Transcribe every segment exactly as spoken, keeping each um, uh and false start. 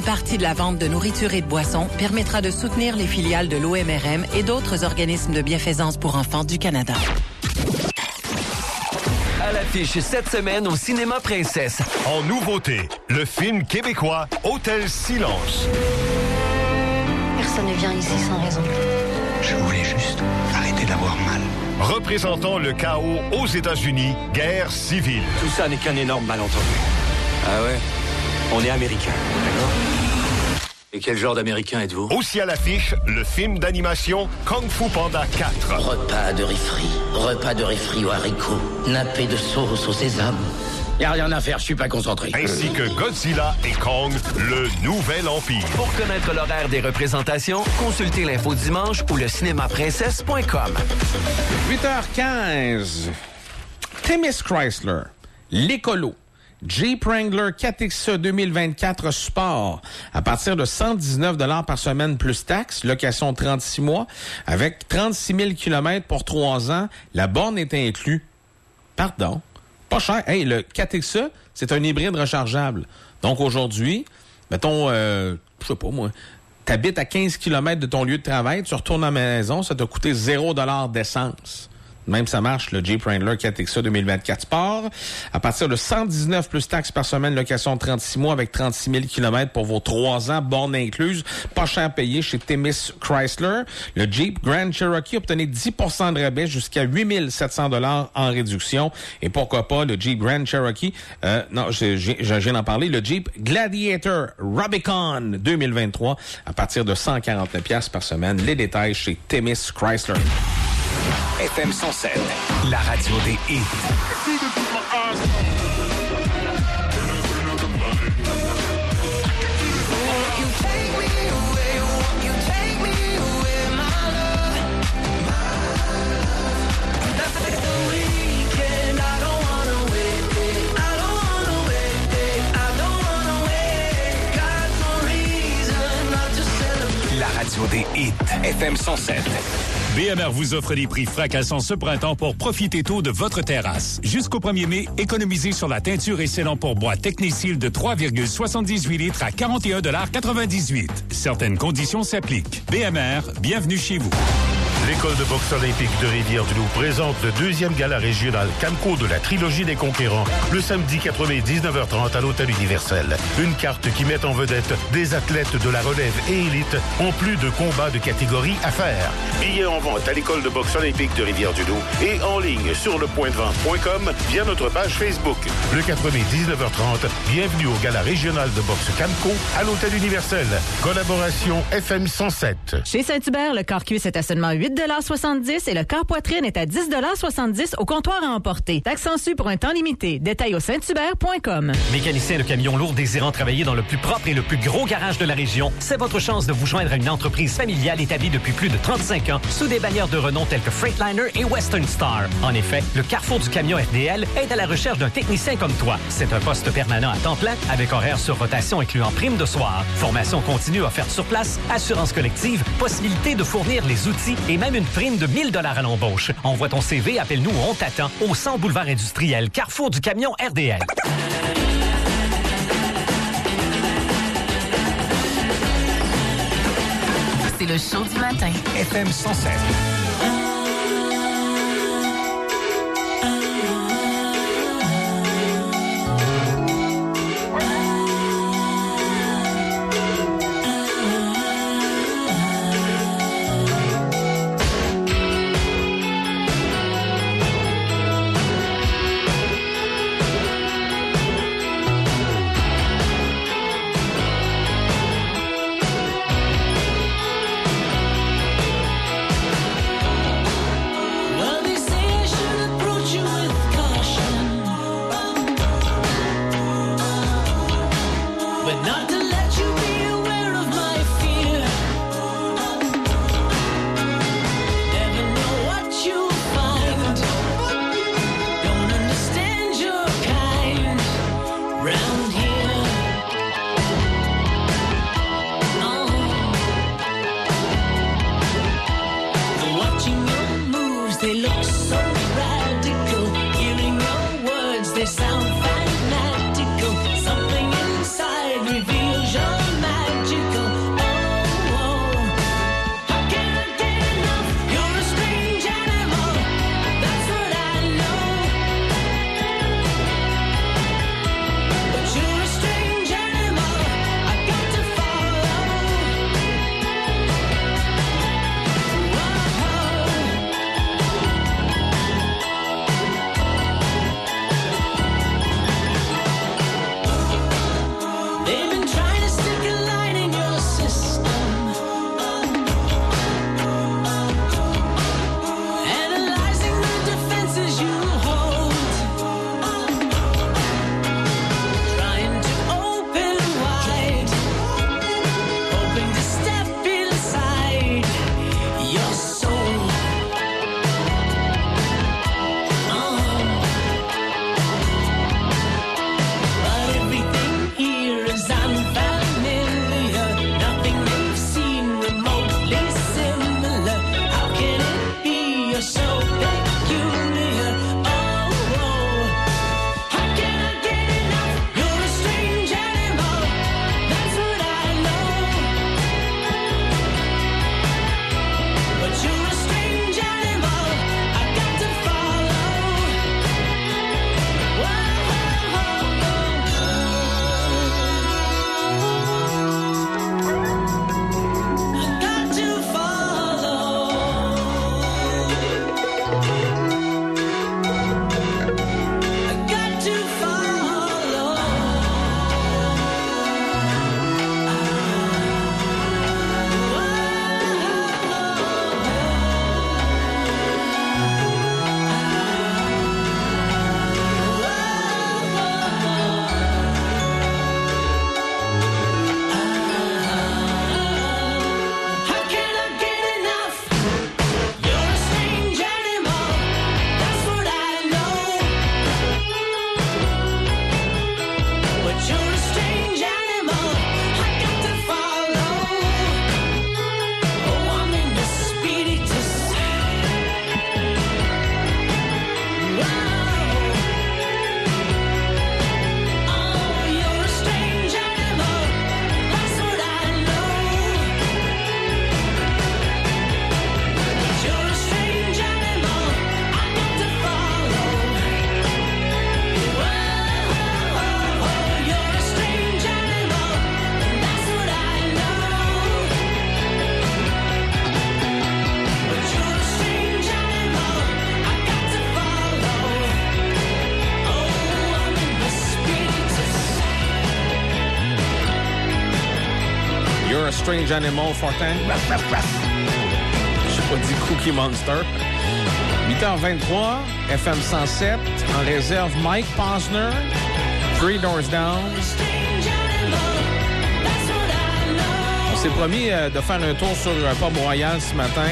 partie de la vente de nourriture et de boissons permettra de soutenir les filiales de l'O M R M et d'autres organismes de bienfaisance pour enfants du Canada. À l'affiche cette semaine au Cinéma Princesse. En nouveauté, le film québécois Hôtel Silence. Personne ne vient ici sans raison. Je voulais juste arrêter d'avoir mal. Représentant le chaos aux États-Unis, guerre civile. Tout ça n'est qu'un énorme malentendu. Ah ouais? On est américains, d'accord? Et quel genre d'Américain êtes-vous? Aussi à l'affiche, le film d'animation Kung Fu Panda quatre. Repas de riz-frit, repas de riz-frit aux haricots, nappé de sauce au sésame. Y a rien à faire, je suis pas concentré. Ainsi que Godzilla et Kong, le nouvel empire. Pour connaître l'horaire des représentations, consultez l'info dimanche ou le cinéma princesse point com. huit heures quinze. Themis Chrysler, l'écolo. Jeep Wrangler quatre X E deux mille vingt-quatre Sport à partir de cent dix-neuf dollars par semaine plus taxes, location trente-six mois, avec trente-six mille kilomètres pour trois ans. La borne est inclue. Pardon. Pas cher. Hey, le quatre X E, c'est un hybride rechargeable. Donc aujourd'hui, mettons, euh, je sais pas moi, t'habites à quinze kilomètres de ton lieu de travail, tu retournes à la maison, ça t'a coûté zéro dollar d'essence. Même ça marche, le Jeep Wrangler quatre X E deux mille vingt-quatre Sport. À partir de cent dix-neuf plus taxes par semaine, location de trente-six mois avec trente-six mille kilomètres pour vos trois ans, borne incluse, pas cher payé chez Themis Chrysler. Le Jeep Grand Cherokee obtenait dix pour cent de rabais jusqu'à huit mille sept cents dollars en réduction. Et pourquoi pas le Jeep Grand Cherokee, euh, non, je, je, je viens d'en parler, le Jeep Gladiator Rubicon deux mille vingt-trois à partir de cent quarante-neuf dollars par semaine. Les détails chez Themis Chrysler. F M cent sept, la radio des hits. La radio des hits. F M cent sept. B M R vous offre des prix fracassants ce printemps pour profiter tôt de votre terrasse. Jusqu'au premier mai, économisez sur la teinture et scellant pour bois Technicil de trois virgule soixante-dix-huit litres à quarante et un dollars quatre-vingt-dix-huit. Certaines conditions s'appliquent. B M R, bienvenue chez vous. L'école de boxe olympique de Rivière-du-Loup présente le deuxième gala régional Camco de la trilogie des conquérants le samedi quatre mai dix-neuf heures trente à l'Hôtel Universel. Une carte qui met en vedette des athlètes de la relève et élite en plus de combats de catégorie à faire. Billets en vente à l'école de boxe olympique de Rivière-du-Loup et en ligne sur le point de vente point com via notre page Facebook. Le quatre mai dix-neuf heures trente, bienvenue au gala régional de boxe Camco à l'Hôtel Universel. Collaboration F M cent sept. Chez Saint-Hubert, le corps cuisse est à seulement huit dollars soixante-dix et le corps poitrine est à dix dollars soixante-dix au comptoir à emporter. Taxe sensu pour un temps limité. Détail au saint hubert point com. Mécanicien de camions lourds désirant travailler dans le plus propre et le plus gros garage de la région, c'est votre chance de vous joindre à une entreprise familiale établie depuis plus de trente-cinq ans sous des bannières de renom telles que Freightliner et Western Star. En effet, le Carrefour du camion R D L est à la recherche d'un technicien comme toi. C'est un poste permanent à temps plein avec horaire sur rotation incluant prime de soir. Formation continue offerte sur place, assurance collective, possibilité de fournir les outils et même une prime de mille dollars à l'embauche. Envoie ton C V, appelle-nous, on t'attend au cent boulevard industriel, Carrefour du camion R D L. C'est le show du matin. F M cent sept. You're a Strange Animal, Fortin. J'ai pas dit Cookie Monster. huit heures vingt-trois, F M cent sept, en réserve Mike Posner, Three Doors Down. On s'est promis euh, de faire un tour sur euh, Port-Royal ce matin.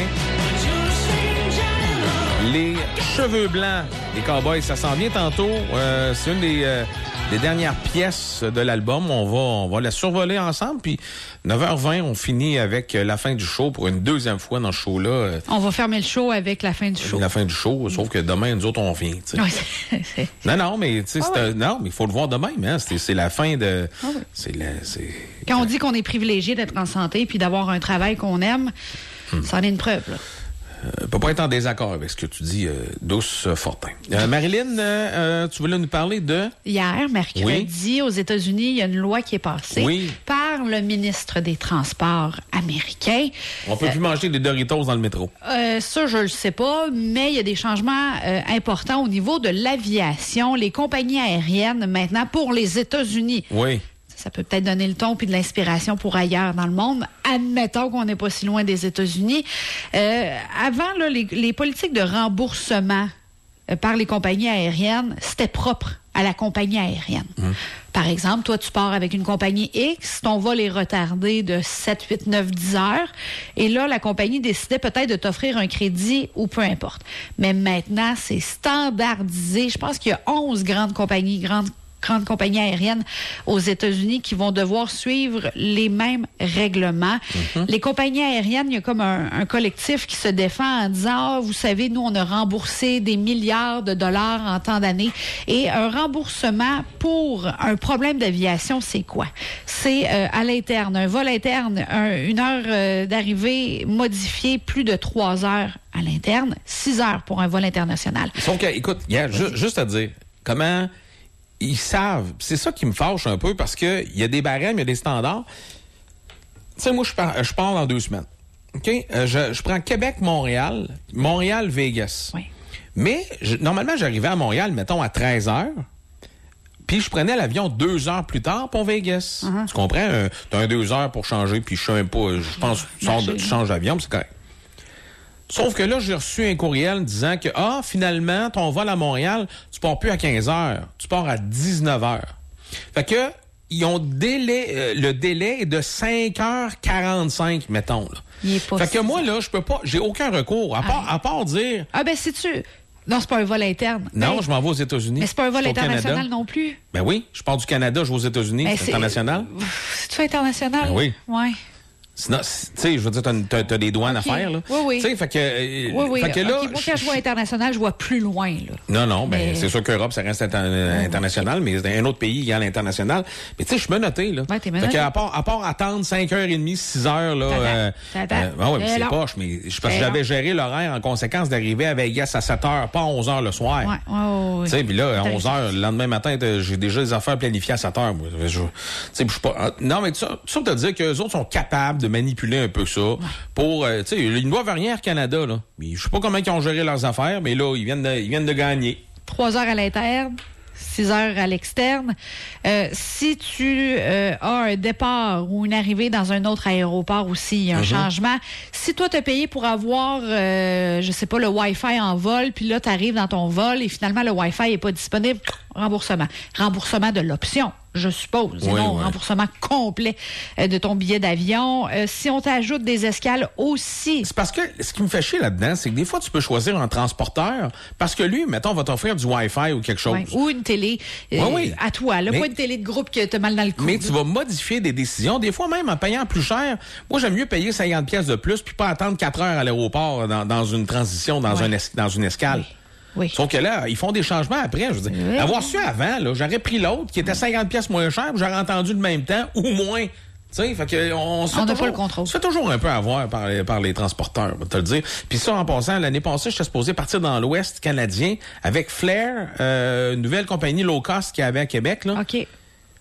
Les cheveux blancs des Cowboys, ça s'en vient tantôt. Euh, c'est une des, euh, des dernières pièces de l'album. On va, on va la survoler ensemble. Puis neuf heures vingt, on finit avec la fin du show pour une deuxième fois dans ce show-là. On va fermer le show avec la fin du show. La fin du show, sauf que demain, nous autres, on revient. Ouais, c'est, c'est... Non, non, mais tu sais, ah, c'est ouais. non, mais il faut le voir demain. Hein? C'est, c'est la fin de. Ah, ouais. C'est la, c'est... Quand on dit qu'on est privilégié d'être en santé puis d'avoir un travail qu'on aime, hmm. ça en est une preuve, là. Euh, peut pas être en désaccord avec ce que tu dis, euh, Douce euh, Fortin. Euh, Marilyn, euh, euh, tu voulais nous parler de... Hier, mercredi, oui. aux États-Unis, il y a une loi qui est passée oui. par le ministre des Transports américain. On peut euh, plus manger des Doritos dans le métro. Euh, ça, je le sais pas, mais il y a des changements euh, importants au niveau de l'aviation. Les compagnies aériennes, maintenant, pour les États-Unis. Oui. Ça peut peut-être donner le ton puis de l'inspiration pour ailleurs dans le monde. Admettons qu'on n'est pas si loin des États-Unis. Euh, avant, là, les, les politiques de remboursement euh, par les compagnies aériennes, c'était propre à la compagnie aérienne. Mmh. Par exemple, toi, tu pars avec une compagnie X, ton vol est retardé de sept, huit, neuf, dix heures, et là, la compagnie décidait peut-être de t'offrir un crédit ou peu importe. Mais maintenant, c'est standardisé. Je pense qu'il y a onze grandes compagnies, grandes grandes compagnies aériennes aux États-Unis qui vont devoir suivre les mêmes règlements. Mm-hmm. Les compagnies aériennes, il y a comme un, un collectif qui se défend en disant, ah, vous savez, nous, on a remboursé des milliards de dollars en temps d'années. Et un remboursement pour un problème d'aviation, c'est quoi? C'est euh, à l'interne, un vol interne, un, une heure euh, d'arrivée modifiée, plus de trois heures à l'interne, six heures pour un vol international. Donc, écoute, yeah, ju- juste à dire, comment... Ils savent. C'est ça qui me fâche un peu parce que il y a des barèmes, il y a des standards. Tu sais, moi, je pars, je pars dans deux semaines. OK? Euh, je, je prends Québec-Montréal, Montréal-Vegas. Oui. Mais, je, normalement, j'arrivais à Montréal, mettons, à treize heures. Puis, je prenais l'avion deux heures plus tard pour Vegas. Uh-huh. Tu comprends? Euh, t'as un deux heures pour changer, puis je sais même pas, je pense que tu, sors de, tu changes d'avion, puis c'est correct. Sauf que là, j'ai reçu un courriel disant que, ah, finalement, ton vol à Montréal, tu pars plus à quinze heures, tu pars à dix-neuf heures. Fait que, ils ont délai, euh, le délai est de cinq heures quarante-cinq, mettons, là. Il est pas fait que moi, là, je peux pas, j'ai aucun recours, à part, ah. à part dire... Ah, ben, c'est-tu... Non, c'est pas un vol interne. Non, ben, je m'en vais aux États-Unis. Mais c'est pas un vol international non plus. Ben oui, je pars du Canada, je vais aux États-Unis, ben, c'est, c'est international. C'est-tu international? Ben oui. Ouais. Sinon, tu sais, je veux dire, t'as, t'as, t'as des douanes okay. à faire, là. Oui, oui. Tu sais, fait que... Euh, oui, oui. Fait que là, okay, moi, quand je vois international, je vois plus loin, là. Non, non, ben, mais... c'est sûr qu'Europe, ça reste inter- international, mais un autre pays, il y a l'international. Mais tu sais, je suis menotté, là. Ouais, t'es menotté. Fait qu'à part, à part attendre cinq heures trente, six heures, là, T'attends. euh, T'attends. euh, ben ouais, mais c'est long. poche, mais je parce que j'avais géré l'horaire en conséquence d'arriver à Vegas à sept heures, pas à onze heures le soir. Ouais, ouais, ouais. Tu sais, puis là, à onze heures, le lendemain matin, j'ai déjà des affaires planifiées à sept heures, moi. Tu sais, je suis pas, non, mais ça, ça te dire qu'eux autres sont capables de manipuler un peu ça. Ouais. Pour, euh, tu sais, ils ne doivent rien à Canada, là. Je sais pas comment ils ont géré leurs affaires, mais là, ils viennent de, ils viennent de gagner. Trois heures à l'interne, six heures à l'externe. Euh, si tu euh, as un départ ou une arrivée dans un autre aéroport aussi, il y a un mm-hmm. changement. Si toi, tu as payé pour avoir, euh, je sais pas, le Wi-Fi en vol, puis là, tu arrives dans ton vol et finalement, le Wi-Fi n'est pas disponible, remboursement. Remboursement de l'option, je suppose. Oui, non, oui. Remboursement complet euh, de ton billet d'avion. Euh, si on t'ajoute des escales aussi. C'est parce que ce qui me fait chier là-dedans, c'est que des fois, tu peux choisir un transporteur parce que lui, mettons, va t'offrir du Wi-Fi ou quelque chose. Ouais, ou une télé euh, oui, oui. à toi. Là, mais, pas une télé de groupe que t'as mal dans le cou. Mais tu vas modifier des décisions. Des fois, même en payant plus cher. Moi, j'aime mieux payer cinquante pièces de plus puis pas attendre quatre heures à l'aéroport dans, dans une transition, dans, ouais. un es- dans une escale. Oui. Oui. Sauf que là, ils font des changements après. Je veux dire, oui. Avoir su avant, là, j'aurais pris l'autre qui était cinquante pièces moins cher, puis j'aurais entendu le même temps ou moins. Tu sais, fait que on se fait on n'a toujours, pas le contrôle. On se fait toujours un peu avoir par les, par les transporteurs, on va te le dire. Puis ça, en passant, l'année passée, j'étais supposé partir dans l'Ouest canadien avec Flair, euh, une nouvelle compagnie low cost qu'il y avait à Québec, là. OK.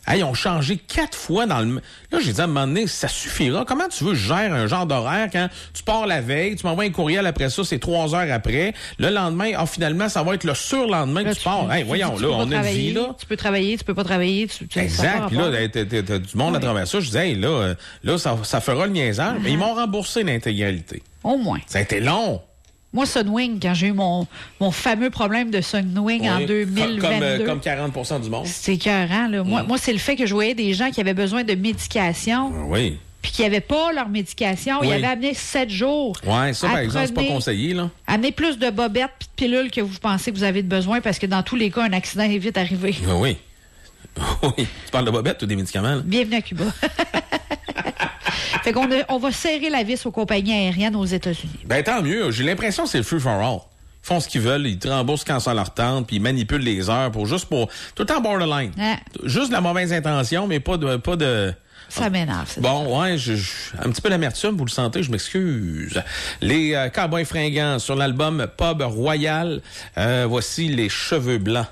Hey, ils ont changé quatre fois dans le... Là, j'ai dit à un moment donné, ça suffira. Comment tu veux que je gère un genre d'horaire quand tu pars la veille, tu m'envoies un courriel après ça, c'est trois heures après. Le lendemain, oh, finalement, ça va être le surlendemain que là, tu, tu pars. Hey, voyons, là, on a une vie, là. Tu peux travailler, tu peux pas travailler. Tu, tu, exact. Puis là, t'as, t'as, t'as du monde oui. à travers ça. Je disais, hey, là, là ça, ça fera le niaisage. Uh-huh. Mais ils m'ont remboursé l'intégralité. Au moins. Ça a été long. Moi, Sunwing, quand j'ai eu mon, mon fameux problème de Sunwing oui. en deux mille vingt-deux. Comme, euh, comme quarante pour cent du monde. C'est écœurant, là. Moi, mm. moi, c'est le fait que je voyais des gens qui avaient besoin de médication. Oui. Puis qui n'avaient pas leur médication. Oui. Ils avaient amené sept jours. Oui, ça, par exemple, c'est pas conseillé, là. Amenez plus de bobettes puis de pilules que vous pensez que vous avez besoin parce que dans tous les cas, un accident est vite arrivé. Oui. Oui. Tu parles de bobettes ou des médicaments, là? Bienvenue à Cuba. Fait qu'on a, on va serrer la vis aux compagnies aériennes aux États-Unis. Ben tant mieux. J'ai l'impression que c'est le free for all. Ils font ce qu'ils veulent, ils te remboursent quand ça leur tente, puis ils manipulent les heures pour juste pour tout le temps borderline. Ah. Juste de la mauvaise intention, mais pas de pas de. Ça m'énerve. Bon, ouais, je, je, un petit peu d'amertume, vous le sentez, je m'excuse. Les euh, Cowboys fringants sur l'album Pub Royal. Euh, voici les cheveux blancs.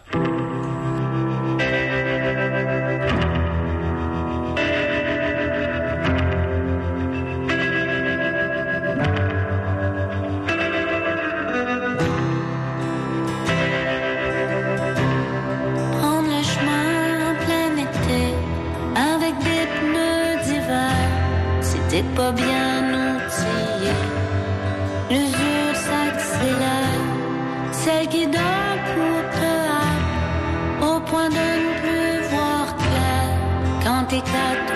T'es pas bien outillé, l'usure s'accélère, celle qui donne pour te hâte, au point de ne plus voir clair, quand t'es quatre